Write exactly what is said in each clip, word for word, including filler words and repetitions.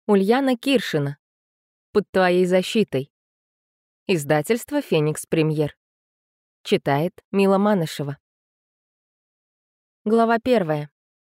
Ульяна Киршина. «Под твоей защитой». Издательство «Феникс Премьер». Читает Мила Манышева. Глава первая.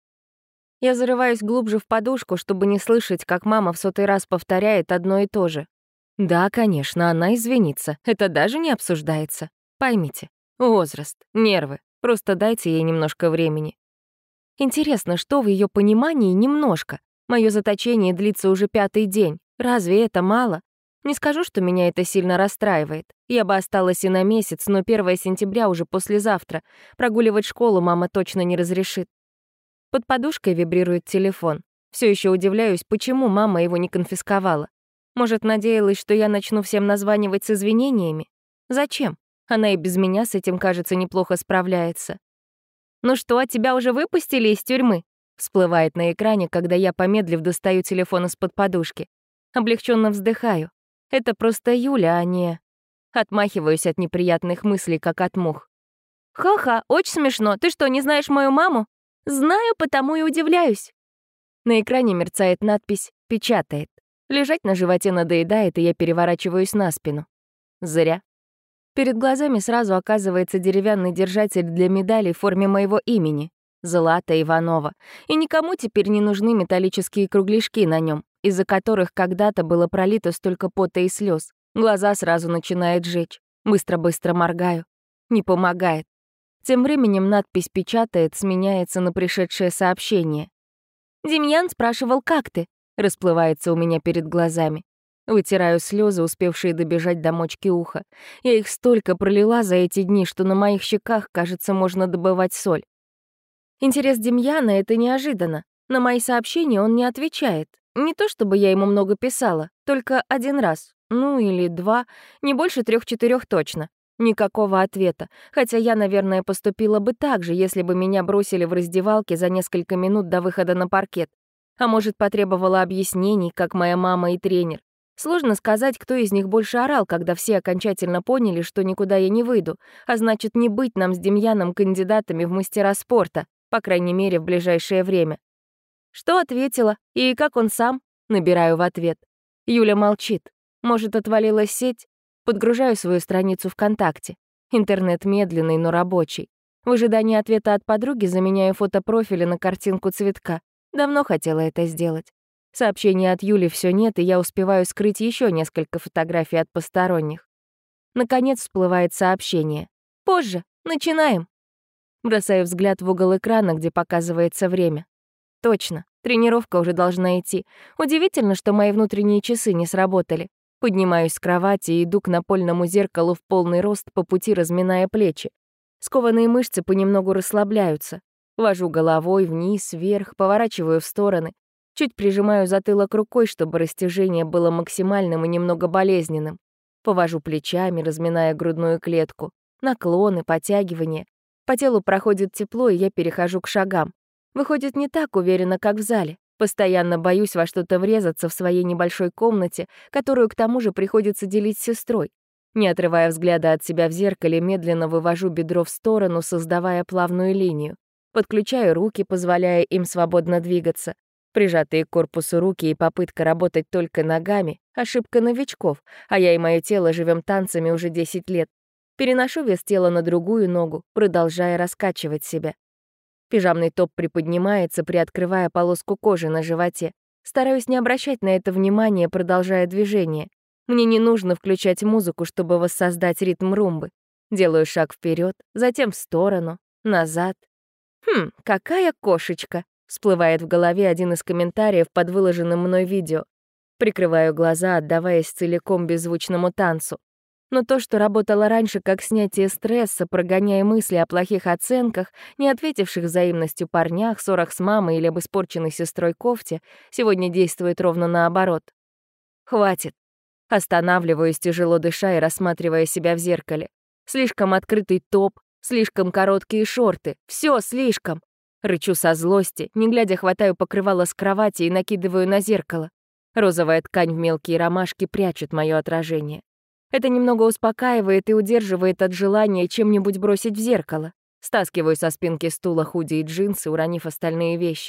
Я зарываюсь глубже в подушку, чтобы не слышать, как мама в сотый раз повторяет одно и то же. Да, конечно, она извинится. Это даже не обсуждается. Поймите. Возраст, нервы. Просто дайте ей немножко времени. Интересно, что в ее понимании немножко? Мое заточение длится уже пятый день. Разве это мало? Не скажу, что меня это сильно расстраивает. Я бы осталась и на месяц, но первое сентября уже послезавтра. Прогуливать школу мама точно не разрешит. Под подушкой вибрирует телефон. Все еще удивляюсь, почему мама его не конфисковала. Может, надеялась, что я начну всем названивать с извинениями? Зачем? Она и без меня с этим, кажется, неплохо справляется. «Ну что, тебя уже выпустили из тюрьмы?» Всплывает на экране, когда я, помедлив, достаю телефон из-под подушки. Облегченно вздыхаю. Это просто Юля, а не... Отмахиваюсь от неприятных мыслей, как от мух. «Ха-ха, очень смешно. Ты что, не знаешь мою маму?» «Знаю, потому и удивляюсь». На экране мерцает надпись «Печатает». Лежать на животе надоедает, и я переворачиваюсь на спину. Зря. Перед глазами сразу оказывается деревянный держатель для медали в форме моего имени — Злата Иванова. И никому теперь не нужны металлические кругляшки на нем, из-за которых когда-то было пролито столько пота и слез. Глаза сразу начинают жечь. Быстро-быстро моргаю. Не помогает. Тем временем надпись «Печатает» сменяется на пришедшее сообщение. «Демьян спрашивал, как ты?» Расплывается у меня перед глазами. Вытираю слезы, успевшие добежать до мочки уха. Я их столько пролила за эти дни, что на моих щеках, кажется, можно добывать соль. Интерес Демьяна — это неожиданно. На мои сообщения он не отвечает. Не то чтобы я ему много писала, только один раз. Ну или два, не больше трех-четырех точно. Никакого ответа, хотя я, наверное, поступила бы так же, если бы меня бросили в раздевалке за несколько минут до выхода на паркет. А может, потребовала объяснений, как моя мама и тренер. Сложно сказать, кто из них больше орал, когда все окончательно поняли, что никуда я не выйду, а значит, не быть нам с Демьяном кандидатами в мастера спорта, по крайней мере, в ближайшее время. Что ответила? И как он сам? Набираю в ответ. Юля молчит. Может, отвалилась сеть? Подгружаю свою страницу ВКонтакте. Интернет медленный, но рабочий. В ожидании ответа от подруги заменяю фото профиля на картинку цветка. Давно хотела это сделать. Сообщений от Юли все нет, и я успеваю скрыть еще несколько фотографий от посторонних. Наконец всплывает сообщение. «Позже. Начинаем». Бросаю взгляд в угол экрана, где показывается время. Точно, тренировка уже должна идти. Удивительно, что мои внутренние часы не сработали. Поднимаюсь с кровати и иду к напольному зеркалу в полный рост, по пути разминая плечи. Скованные мышцы понемногу расслабляются. Вожу головой вниз, вверх, поворачиваю в стороны. Чуть прижимаю затылок рукой, чтобы растяжение было максимальным и немного болезненным. Повожу плечами, разминая грудную клетку. Наклоны, подтягивания. По телу проходит тепло, и я перехожу к шагам. Выходит не так уверенно, как в зале. Постоянно боюсь во что-то врезаться в своей небольшой комнате, которую к тому же приходится делить с сестрой. Не отрывая взгляда от себя в зеркале, медленно вывожу бедро в сторону, создавая плавную линию. Подключаю руки, позволяя им свободно двигаться. Прижатые к корпусу руки и попытка работать только ногами — ошибка новичков, а я и мое тело живем танцами уже десять лет. Переношу вес тела на другую ногу, продолжая раскачивать себя. Пижамный топ приподнимается, приоткрывая полоску кожи на животе. Стараюсь не обращать на это внимания, продолжая движение. Мне не нужно включать музыку, чтобы воссоздать ритм румбы. Делаю шаг вперед, затем в сторону, назад. «Хм, какая кошечка!» — всплывает в голове один из комментариев под выложенным мной видео. Прикрываю глаза, отдаваясь целиком беззвучному танцу. Но то, что работало раньше как снятие стресса, прогоняя мысли о плохих оценках, не ответивших взаимностью парнях, ссорах с мамой или об испорченной сестрой кофте, сегодня действует ровно наоборот. Хватит. Останавливаюсь, тяжело дыша и рассматривая себя в зеркале. Слишком открытый топ, слишком короткие шорты. Все слишком. Рычу со злости, не глядя хватаю покрывало с кровати и накидываю на зеркало. Розовая ткань в мелкие ромашки прячет мое отражение. Это немного успокаивает и удерживает от желания чем-нибудь бросить в зеркало. Стаскиваю со спинки стула худи и джинсы, уронив остальные вещи.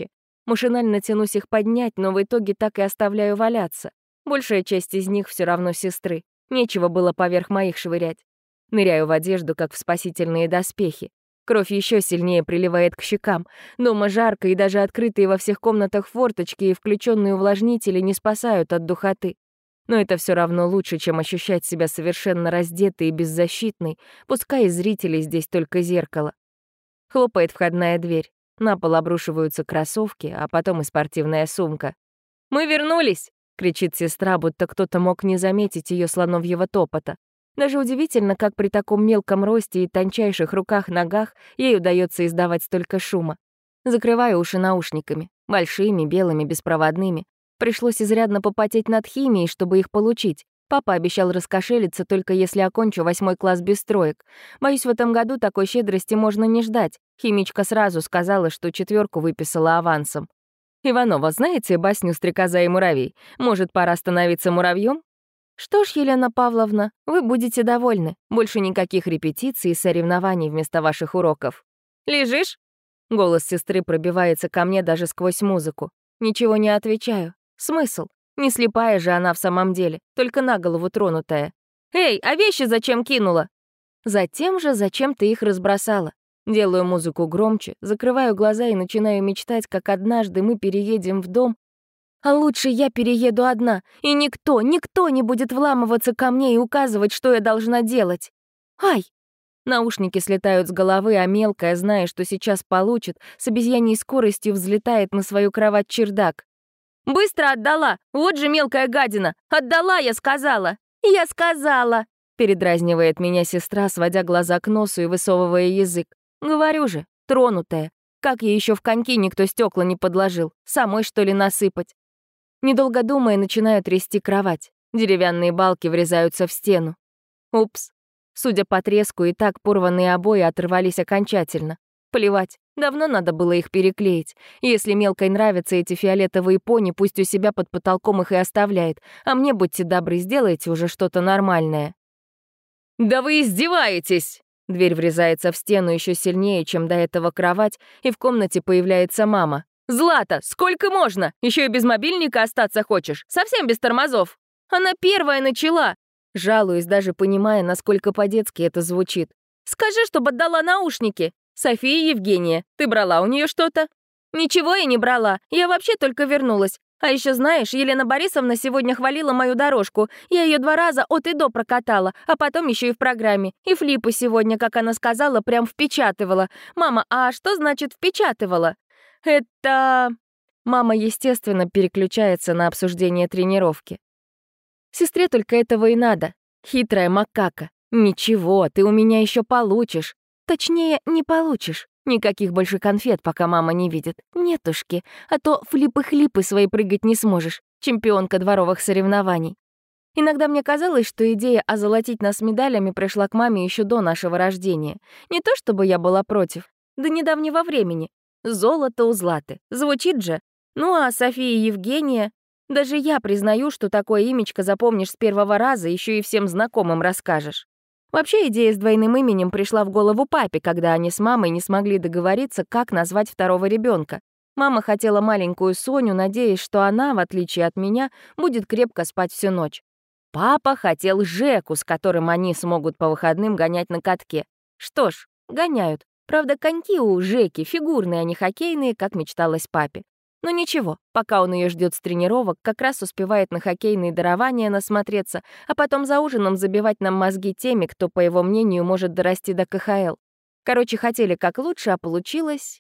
Машинально тянусь их поднять, но в итоге так и оставляю валяться. Большая часть из них все равно сестры. Нечего было поверх моих швырять. Ныряю в одежду, как в спасительные доспехи. Кровь еще сильнее приливает к щекам. Дома жарко, и даже открытые во всех комнатах форточки и включенные увлажнители не спасают от духоты. Но это все равно лучше, чем ощущать себя совершенно раздетой и беззащитной, пускай из зрителей здесь только зеркало. Хлопает входная дверь. На пол обрушиваются кроссовки, а потом и спортивная сумка. «Мы вернулись!» — кричит сестра, будто кто-то мог не заметить ее слоновьего топота. Даже удивительно, как при таком мелком росте и тончайших руках-ногах ей удается издавать столько шума. Закрываю уши наушниками, большими, белыми, беспроводными. Пришлось изрядно попотеть над химией, чтобы их получить. Папа обещал раскошелиться, только если окончу восьмой класс без троек. Боюсь, в этом году такой щедрости можно не ждать. Химичка сразу сказала, что четверку выписала авансом. «Иванова, знаете басню «Стрекоза и муравей»? Может, пора становиться муравьем? Что ж, Елена Павловна, вы будете довольны. Больше никаких репетиций и соревнований вместо ваших уроков. «Лежишь?» Голос сестры пробивается ко мне даже сквозь музыку. Ничего не отвечаю. Смысл? Не слепая же она в самом деле, только на голову тронутая. «Эй, а вещи зачем кинула?» Затем же, зачем ты их разбросала. Делаю музыку громче, закрываю глаза и начинаю мечтать, как однажды мы переедем в дом, а лучше я перееду одна, и никто, никто не будет вламываться ко мне и указывать, что я должна делать. Ай! Наушники слетают с головы, а мелкая, зная, что сейчас получит, с обезьяньей скоростью взлетает на свою кровать-чердак. «Быстро отдала! Вот же мелкая гадина! Отдала, я сказала! Я сказала!» Передразнивает меня сестра, сводя глаза к носу и высовывая язык. Говорю же, тронутая. Как ей еще в коньки никто стекла не подложил? Самой, что ли, насыпать? Недолго думая, начинаю трясти кровать. Деревянные балки врезаются в стену. Упс. Судя по треску, и так порванные обои оторвались окончательно. Плевать, давно надо было их переклеить. Если мелкой нравятся эти фиолетовые пони, пусть у себя под потолком их и оставляет. А мне, будьте добры, сделайте уже что-то нормальное. «Да вы издеваетесь!» Дверь врезается в стену еще сильнее, чем до этого кровать, и в комнате появляется мама. «Злата, сколько можно? Еще и без мобильника остаться хочешь? Совсем без тормозов?» «Она первая начала!» Жалуюсь, даже понимая, насколько по-детски это звучит. «Скажи, чтобы отдала наушники!» «София Евгения, ты брала у нее что-то?» «Ничего я не брала, я вообще только вернулась. А еще знаешь, Елена Борисовна сегодня хвалила мою дорожку. Я ее два раза от и до прокатала, а потом еще и в программе. И флипы сегодня, как она сказала, прям впечатывала. Мама, а что значит впечатывала?» «Это...» Мама, естественно, переключается на обсуждение тренировки. Сестре только этого и надо. Хитрая макака. «Ничего, ты у меня еще получишь. Точнее, не получишь. Никаких больше конфет, пока мама не видит. Нетушки. А то флипы-хлипы свои прыгать не сможешь. Чемпионка дворовых соревнований». Иногда мне казалось, что идея озолотить нас медалями пришла к маме еще до нашего рождения. Не то чтобы я была против. До недавнего времени. Золото у Златы. Звучит же. Ну а София Евгения... Даже я признаю, что такое имечко запомнишь с первого раза, еще и всем знакомым расскажешь. Вообще идея с двойным именем пришла в голову папе, когда они с мамой не смогли договориться, как назвать второго ребенка. Мама хотела маленькую Соню, надеясь, что она, в отличие от меня, будет крепко спать всю ночь. Папа хотел Жеку, с которым они смогут по выходным гонять на катке. Что ж, гоняют. Правда, коньки у Жеки фигурные, а не хоккейные, как мечталось папе. Но ничего, пока он ее ждет с тренировок, как раз успевает на хоккейные дарования насмотреться, а потом за ужином забивать нам мозги теми, кто, по его мнению, может дорасти до ка ха эл. Короче, хотели как лучше, а получилось...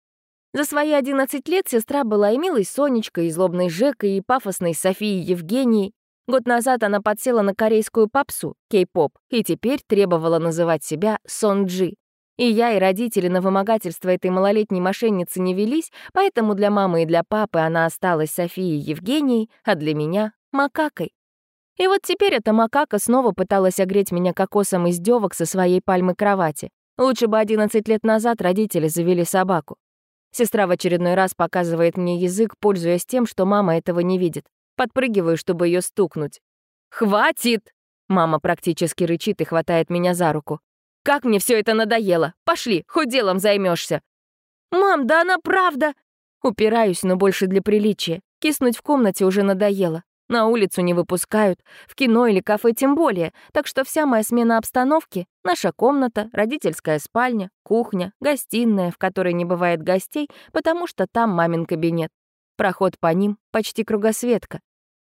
За свои одиннадцать лет сестра была и милой Сонечкой, и злобной Жекой, и пафосной Софией Евгенией. Год назад она подсела на корейскую попсу, кей-поп, и теперь требовала называть себя Сонджи. И я, и родители на вымогательство этой малолетней мошенницы не велись, поэтому для мамы и для папы она осталась Софией Евгенией, а для меня — макакой. И вот теперь эта макака снова пыталась огреть меня кокосом из девок со своей пальмы кровати. Лучше бы одиннадцать лет назад родители завели собаку. Сестра в очередной раз показывает мне язык, пользуясь тем, что мама этого не видит. Подпрыгиваю, чтобы ее стукнуть. «Хватит!» Мама практически рычит и хватает меня за руку. «Как мне все это надоело! Пошли, хоть делом займешься!» «Мам, да она правда!» Упираюсь, но больше для приличия. Киснуть в комнате уже надоело. На улицу не выпускают, в кино или кафе тем более, так что вся моя смена обстановки — наша комната, родительская спальня, кухня, гостиная, в которой не бывает гостей, потому что там мамин кабинет. Проход по ним почти кругосветка.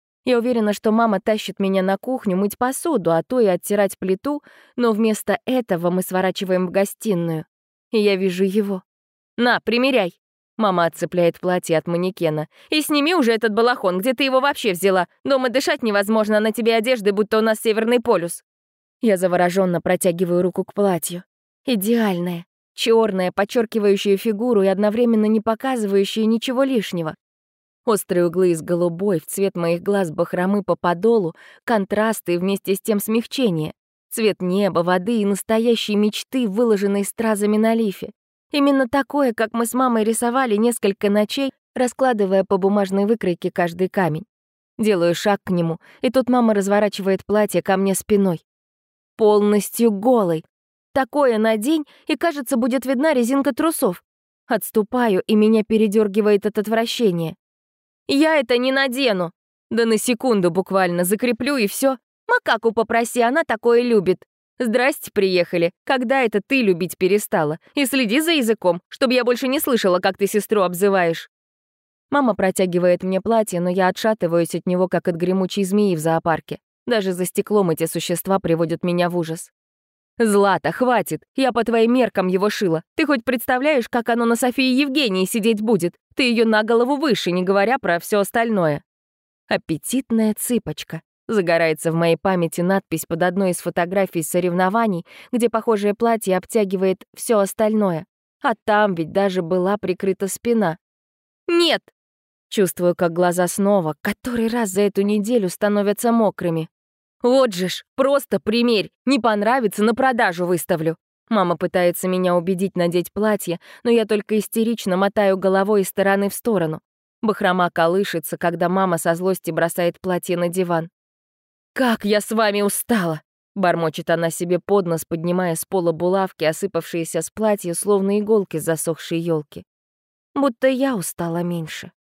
Я уверена, что мама тащит меня на кухню мыть посуду, а то и оттирать плиту, но вместо этого мы сворачиваем в гостиную. И я вижу его. «На, примеряй!» Мама отцепляет платье от манекена. «И сними уже этот балахон, где ты его вообще взяла? Дома дышать невозможно, а на тебе одежды, будто у нас Северный полюс». Я завороженно протягиваю руку к платью. Идеальное, черное, подчеркивающее фигуру и одновременно не показывающее ничего лишнего. Острые углы из голубой, в цвет моих глаз бахромы по подолу, контрасты и вместе с тем смягчение. Цвет неба, воды и настоящей мечты, выложенной стразами на лифе. Именно такое, как мы с мамой рисовали несколько ночей, раскладывая по бумажной выкройке каждый камень. Делаю шаг к нему, и тут мама разворачивает платье ко мне спиной. Полностью голой. Такое надень, и, кажется, будет видна резинка трусов. Отступаю, и меня передергивает от отвращения. «Я это не надену!» Да на секунду буквально закреплю, и все. Макаку попроси, она такое любит. «Здрасте, приехали. Когда это ты любить перестала? И следи за языком, чтобы я больше не слышала, как ты сестру обзываешь». Мама протягивает мне платье, но я отшатываюсь от него, как от гремучей змеи в зоопарке. Даже за стеклом эти существа приводят меня в ужас. «Злата, хватит! Я по твоим меркам его шила. Ты хоть представляешь, как оно на Софии Евгении сидеть будет? Ты ее на голову выше, не говоря про все остальное». «Аппетитная цыпочка». Загорается в моей памяти надпись под одной из фотографий соревнований, где похожее платье обтягивает все остальное. А там ведь даже была прикрыта спина. «Нет!» Чувствую, как глаза снова, который раз за эту неделю становятся мокрыми. «Вот же ж, просто примерь! Не понравится, на продажу выставлю!» Мама пытается меня убедить надеть платье, но я только истерично мотаю головой из стороны в сторону. Бахрома колышется, когда мама со злости бросает платье на диван. «Как я с вами устала!» — бормочет она себе под нос, поднимая с пола булавки, осыпавшиеся с платья, словно иголки с засохшей елки. Будто я устала меньше.